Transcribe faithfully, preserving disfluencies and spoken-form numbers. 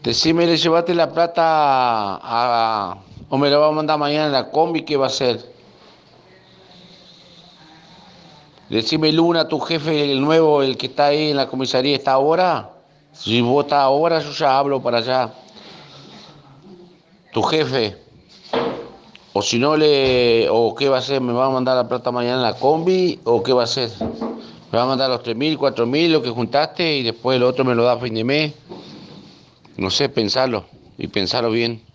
Decime, ¿le llevaste la plata a, o me la va a mandar mañana en la combi? ¿Qué va a hacer? Decime, Luna, tu jefe, el nuevo, el que está ahí en la comisaría, ¿está ahora? Si vos estás ahora, yo ya hablo para allá. Tu jefe. O si no le, o qué va a hacer, ¿me va a mandar la plata mañana en la combi? ¿O qué va a hacer? ¿Me va a mandar los tres mil, cuatro mil, lo que juntaste y después el otro me lo da a fin de mes? No sé, pensarlo y pensarlo bien.